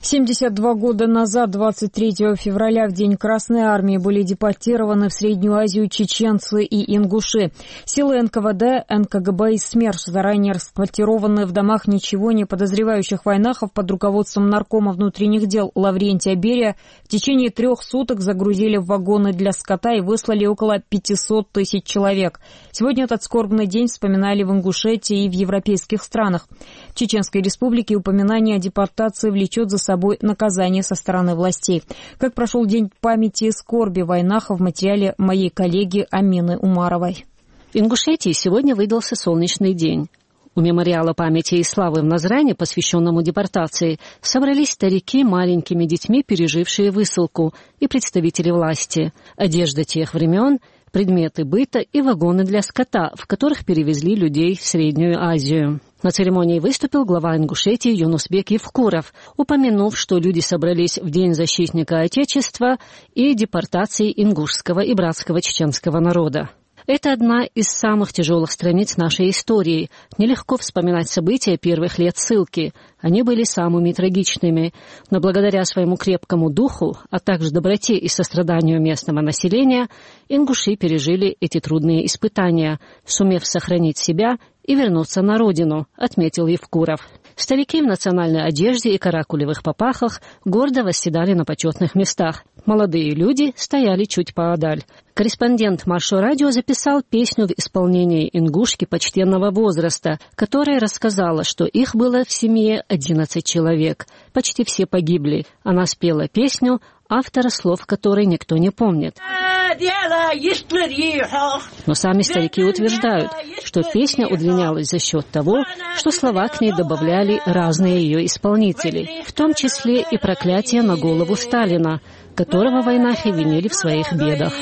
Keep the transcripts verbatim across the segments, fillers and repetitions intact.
семьдесят два года назад, двадцать третьего февраля, в День Красной Армии, были депортированы в Среднюю Азию чеченцы и ингуши. Силы эн ка вэ дэ, эн ка гэ бэ и СМЕРШ, заранее расквартированные в домах ничего не подозревающих войнахов под руководством наркома внутренних дел Лаврентия Берия, в течение трех суток загрузили в вагоны для скота и выслали около пятисот тысяч человек. Сегодня этот скорбный день вспоминали в Ингушетии и в европейских странах. В Чеченской Республике упоминание о депортации влечет за собой собой наказание со стороны властей. Как прошел День памяти и скорби войнаха, в материале моей коллеги Амины Умаровой. В Ингушетии сегодня выдался солнечный день. У мемориала памяти и славы в Назране, посвященному депортации, собрались старики маленькими детьми, пережившие высылку, и представители власти. Одежда тех времен, предметы быта и вагоны для скота, в которых перевезли людей в Среднюю Азию. На церемонии выступил глава Ингушетии Юнусбек Евкуров, упомянув, что люди собрались в День защитника Отечества и депортации ингушского и братского чеченского народа. Это одна из самых тяжелых страниц нашей истории. Нелегко вспоминать события первых лет ссылки. Они были самыми трагичными. Но благодаря своему крепкому духу, а также доброте и состраданию местного населения, ингуши пережили эти трудные испытания, сумев сохранить себя и вернуться на родину, отметил Евкуров. Старики в национальной одежде и каракулевых попахах гордо восседали на почетных местах. Молодые люди стояли чуть поодаль. Корреспондент Маршо Радио записал песню в исполнении ингушки почтенного возраста, которая рассказала, что их было в семье одиннадцать человек. Почти все погибли. Она спела песню, автора слов которой никто не помнит. Но сами старики утверждают, что песня удлинялась за счет того, что слова к ней добавляли разные ее исполнители, в том числе и проклятие на голову Сталина, которого войнахи винили в своих бедах.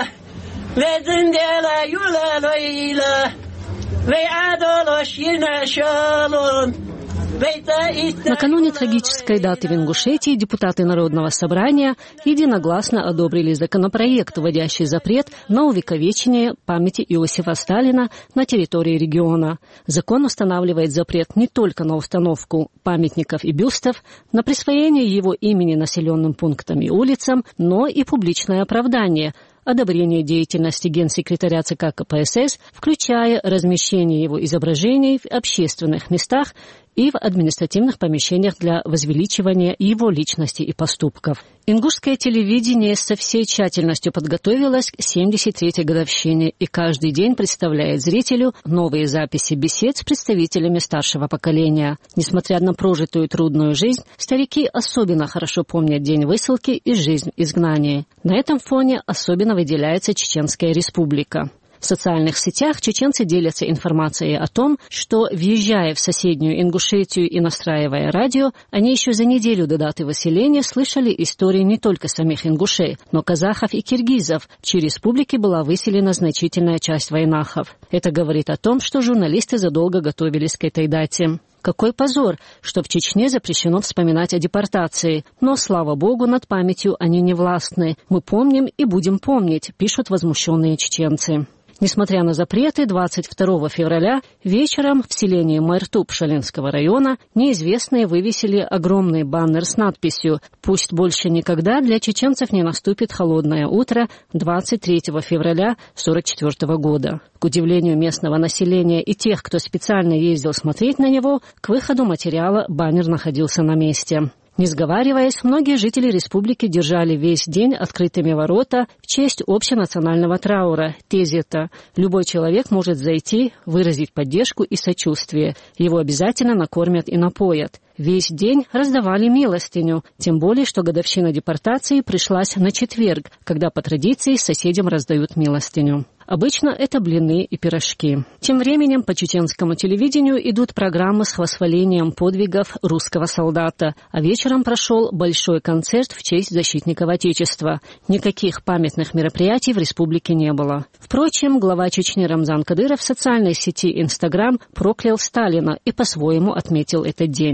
Накануне трагической даты в Ингушетии депутаты Народного собрания единогласно одобрили законопроект, вводящий запрет на увековечение памяти Иосифа Сталина на территории региона. Закон устанавливает запрет не только на установку памятников и бюстов, на присвоение его имени населенным пунктам и улицам, но и публичное оправдание – одобрение деятельности генсекретаря ЦК ка пэ эс эс, включая размещение его изображений в общественных местах и в административных помещениях для возвеличивания его личности и поступков. Ингушское телевидение со всей тщательностью подготовилось к семьдесят третьей годовщине и каждый день представляет зрителю новые записи бесед с представителями старшего поколения. Несмотря на прожитую трудную жизнь, старики особенно хорошо помнят день высылки и жизнь изгнания. На этом фоне особенно выделяется Чеченская Республика. В социальных сетях чеченцы делятся информацией о том, что, въезжая в соседнюю Ингушетию и настраивая радио, они еще за неделю до даты выселения слышали истории не только самих ингушей, но казахов и киргизов, в чьей республике была выселена значительная часть войнахов. Это говорит о том, что журналисты задолго готовились к этой дате. Какой позор, что в Чечне запрещено вспоминать о депортации. Но, слава богу, над памятью они не властны. Мы помним и будем помнить, пишут возмущенные чеченцы. Несмотря на запреты, двадцать второго февраля вечером в селении Майртуб Шалинского района неизвестные вывесили огромный баннер с надписью «Пусть больше никогда для чеченцев не наступит холодное утро двадцать третьего февраля сорок четвёртого года». К удивлению местного населения и тех, кто специально ездил смотреть на него, к выходу материала баннер находился на месте. Не сговариваясь, многие жители республики держали весь день открытыми ворота в честь общенационального траура – Тезета. Любой человек может зайти, выразить поддержку и сочувствие. Его обязательно накормят и напоят. Весь день раздавали милостыню, тем более, что годовщина депортации пришлась на четверг, когда по традиции соседям раздают милостыню. Обычно это блины и пирожки. Тем временем по чеченскому телевидению идут программы с восхвалением подвигов русского солдата, а вечером прошел большой концерт в честь защитников Отечества. Никаких памятных мероприятий в республике не было. Впрочем, глава Чечни Рамзан Кадыров в социальной сети Инстаграм проклял Сталина и по-своему отметил этот день.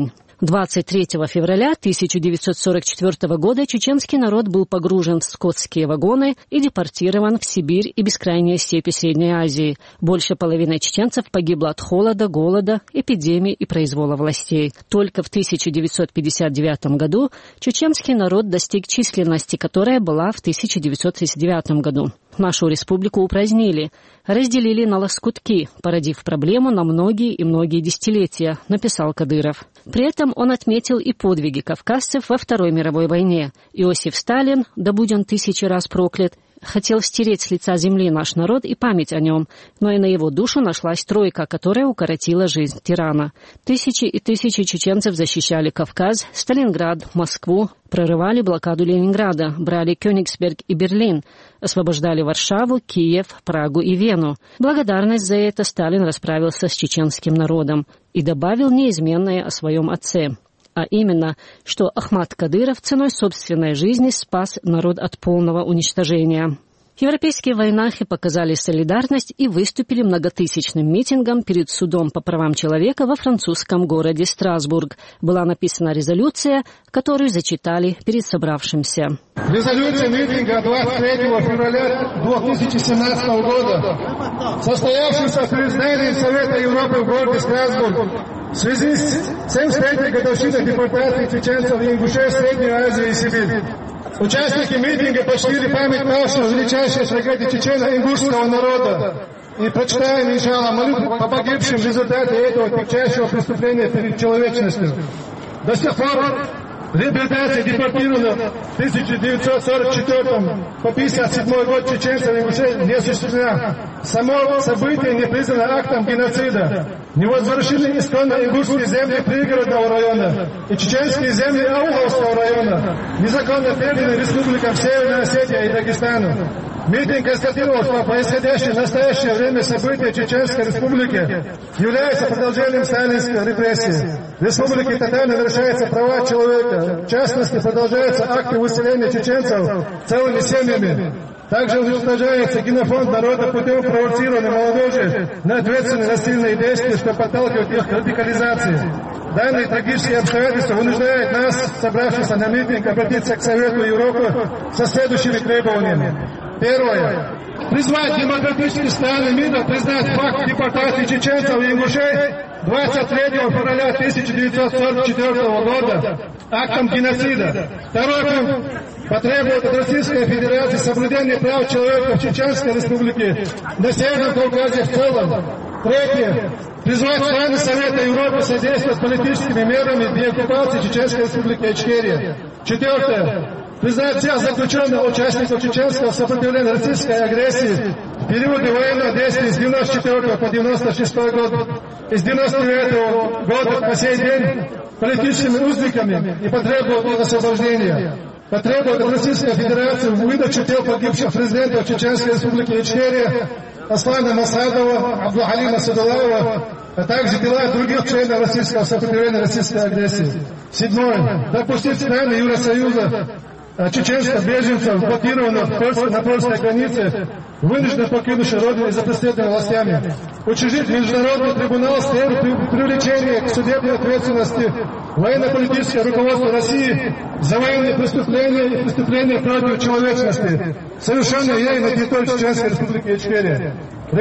двадцать третьего февраля тысяча девятьсот сорок четвёртого года чеченский народ был погружен в скотские вагоны и депортирован в Сибирь и бескрайние степи Средней Азии. Больше половины чеченцев погибло от холода, голода, эпидемий и произвола властей. Только в тысяча девятьсот пятьдесят девятом году чеченский народ достиг численности, которая была в тысяча девятьсот тридцать девятом году. Нашу республику упразднили, разделили на лоскутки, породив проблему на многие и многие десятилетия, написал Кадыров. При этом он отметил и подвиги кавказцев во Второй мировой войне. Иосиф Сталин, да будь он тысячи раз проклят, хотел стереть с лица земли наш народ и память о нем, но и на его душу нашлась тройка, которая укоротила жизнь тирана. Тысячи и тысячи чеченцев защищали Кавказ, Сталинград, Москву, прорывали блокаду Ленинграда, брали Кёнигсберг и Берлин, освобождали Варшаву, Киев, Прагу и Вену. Благодарность за это Сталин расправился с чеченским народом и добавил неизменное о своем отце. А именно, что Ахмад Кадыров ценой собственной жизни спас народ от полного уничтожения. Европейские войнахи показали солидарность и выступили многотысячным митингом перед судом по правам человека во французском городе Страсбург. Была написана резолюция, которую зачитали перед собравшимся. Резолюция митинга двадцать третьего февраля две тысячи семнадцатого года, состоявшегося при здании Совета Европы в городе Страсбург, в связи с семьдесят третьей годовщиной депортации чеченцев и ингушей в Среднюю Азию и Сибирь. Участники митинга почтили память павшего величайшей трагедии чечено-ингушского народа и прочитаем, иншалла, молитву по погибшим в результате этого тягчайшего преступления перед человечностью. До сих пор реабилитация депортированных в тысяча девятьсот сорок четвёртом по пятьдесят седьмой год чеченцев и ингушей не осуществлена. Само событие не признано актом геноцида. Не возвращены исконно ингушские земли пригородного района и чеченские земли Ауговского района, незаконно переданы республикам Северной Осетии и Дагестану. Митинг констатировал, что происходящее в настоящее время события Чеченской Республики является продолжением сталинской репрессии. В Республике тотально нарушаются права человека. В частности, продолжаются акты выселения чеченцев целыми семьями. Также уничтожается генофонд народа путем провоцирования молодежи на ответственные насильные действия, что подталкивает их к радикализации. Данные трагические обстоятельства вынуждают нас, собравшихся на митинг, обратиться к Совету Европы со следующими требованиями. Первое. Призвать демократические страны мира признать факт депортации чеченцев и ингушей двадцать третьего февраля тысяча девятьсот сорок четвёртого года актом геноцида. Второй пункт. Потребует от Российской Федерации соблюдения прав человека в Чеченской Республике, на Северном Кавказе в целом. Третье. Призвать страны Совета Европы содействовать политическими мерами деоккупации Чеченской Республики Ичкерия. Четвертое. Признать всех заключенных участников чеченского сопротивления российской агрессии в периоды военного действия с девяносто четвёртого по девяносто шестой год и с девяносто девятого года по сей день политическими узниками и потребовать их освобождения. Потребует от Российской Федерации выдачу тел погибших президентов Чеченской Республики Ичкерия Аслана Масадова, Абдулхалима Садулаева, а также дела других членов российского сопротивления российской агрессии. Седьмое. Допустить страны Евросоюза чеченских беженцев, блокированных на польской границе, вынужденно покинувших родину из-за преследования властями. Учредить международный трибунал с целью привлечения к судебной ответственности военно-политическое руководство России за военные преступления и преступления против человечности, совершенные ей на территории Чеченской Республики Ичкерия.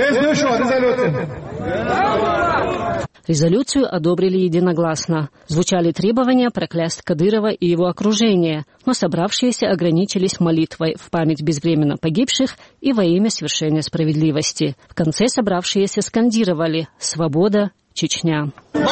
Резолюция. Резолюцию одобрили единогласно. Звучали требования проклясть Кадырова и его окружение, но собравшиеся ограничились молитвой в память безвременно погибших и во имя свершения справедливости. В конце собравшиеся скандировали «Свобода, Чечня».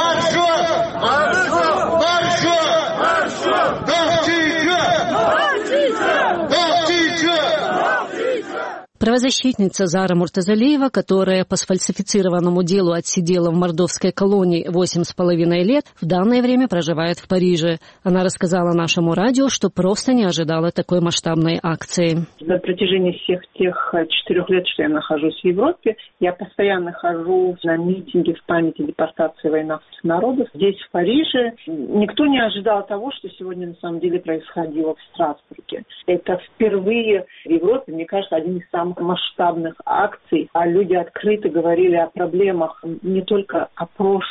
Правозащитница Зара Муртазалиева, которая по сфальсифицированному делу отсидела в мордовской колонии восемь с половиной лет, в данное время проживает в Париже. Она рассказала нашему радио, что просто не ожидала такой масштабной акции. На протяжении всех тех четырех лет, что я нахожусь в Европе, я постоянно хожу на митинги в память о депортации военных народов. Здесь, в Париже, никто не ожидал того, что сегодня на самом деле происходило в Страсбурге. Это впервые в Европе, мне кажется, один из самых масштабных акций, а люди открыто говорили о проблемах не только о прошлом,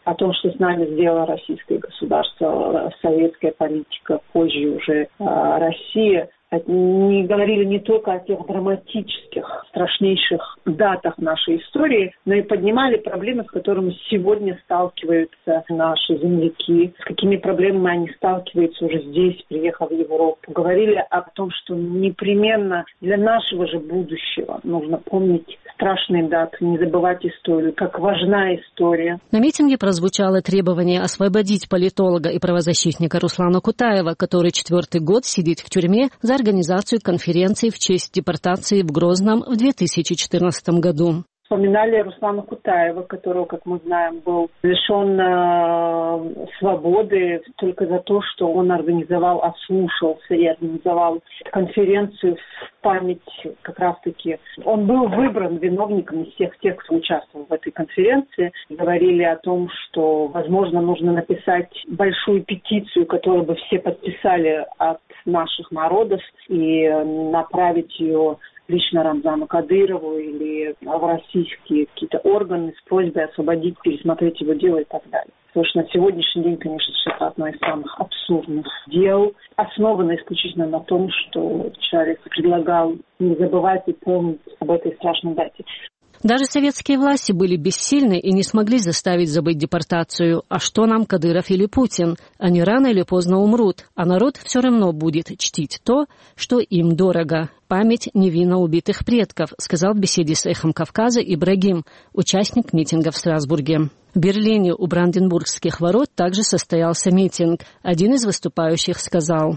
о том, что с нами сделало российское государство, советская политика, позже уже Россия, не говорили не только о тех драматических, страшнейших датах нашей истории, но и поднимали проблемы, с которыми сегодня сталкиваются наши земляки, с какими проблемами они сталкиваются уже здесь, приехав в Европу. Говорили о том, что непременно для нашего же будущего нужно помнить страшные даты, не забывать историю, как важна история. На митинге прозвучало требование освободить политолога и правозащитника Руслана Кутаева, который четвертый год сидит в тюрьме за организацию конференции в честь депортации в Грозном в две тысячи четырнадцатом году. Вспоминали Руслана Кутаева, которого, как мы знаем, был лишен э, свободы только за то, что он организовал, ослушался и организовал конференцию в память как раз-таки. Он был выбран виновником из всех тех, кто участвовал в этой конференции. Говорили о том, что, возможно, нужно написать большую петицию, которую бы все подписали от наших народов, и направить ее лично Рамзану Кадырову или в российские какие-то органы с просьбой освободить, пересмотреть его дело и так далее. Потому что на сегодняшний день, конечно, это одно из самых абсурдных дел, основано исключительно на том, что человек предлагал не забывать и помнить об этой страшной дате. Даже советские власти были бессильны и не смогли заставить забыть депортацию. А что нам Кадыров или Путин? Они рано или поздно умрут, а народ все равно будет чтить то, что им дорого. Память невинно убитых предков, сказал в беседе с «Эхом Кавказа» Ибрагим, участник митинга в Страсбурге. В Берлине у Бранденбургских ворот также состоялся митинг. Один из выступающих сказал: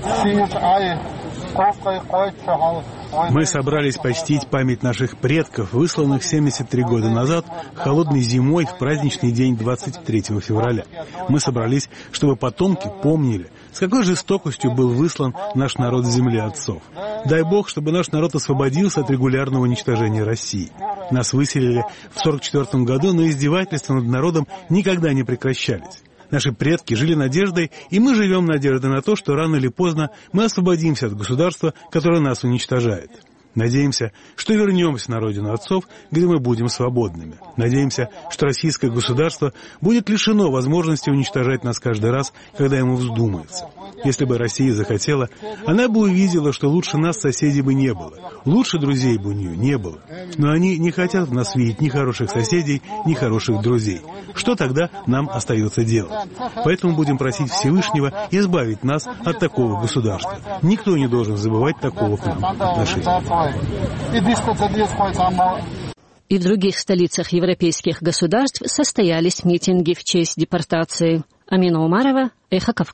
«Мы собрались почтить память наших предков, высланных семьдесят три года назад, холодной зимой в праздничный день двадцать третьего февраля. Мы собрались, чтобы потомки помнили, с какой жестокостью был выслан наш народ с земли отцов. Дай Бог, чтобы наш народ освободился от регулярного уничтожения России. Нас выселили в сорок четвёртом году, но издевательства над народом никогда не прекращались. Наши предки жили надеждой, и мы живем надеждой на то, что рано или поздно мы освободимся от государства, которое нас уничтожает. Надеемся, что вернемся на родину отцов, где мы будем свободными. Надеемся, что российское государство будет лишено возможности уничтожать нас каждый раз, когда ему вздумается. Если бы Россия захотела, она бы увидела, что лучше нас соседей бы не было. Лучше друзей бы у нее не было. Но они не хотят в нас видеть ни хороших соседей, ни хороших друзей. Что тогда нам остается делать? Поэтому будем просить Всевышнего избавить нас от такого государства. Никто не должен забывать такого к нам отношения. И в других столицах европейских государств состоялись митинги в честь депортации. Амина Умарова, «Эхо Кавказа».